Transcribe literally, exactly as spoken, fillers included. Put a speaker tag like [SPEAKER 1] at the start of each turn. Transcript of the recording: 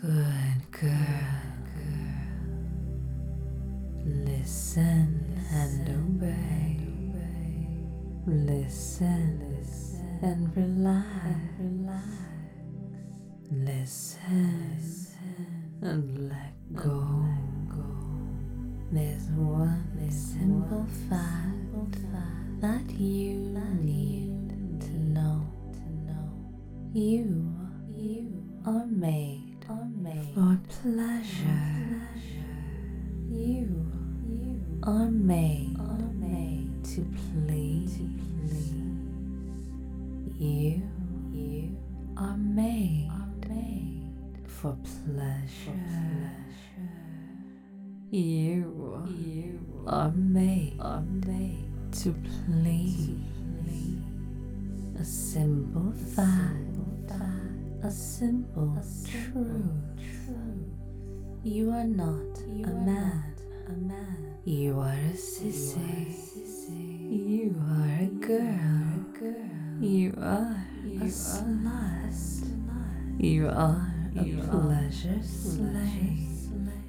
[SPEAKER 1] Good girl. Listen and obey. Listen and relax. Listen and let go. There's one simple fact that you need to know. You are made for pleasure. You are made to please. You are made for pleasure. You are made to please. A simple fact, a simple truth. You are not a man. You are a sissy. You are a girl. You are a slut. You are a pleasure slave.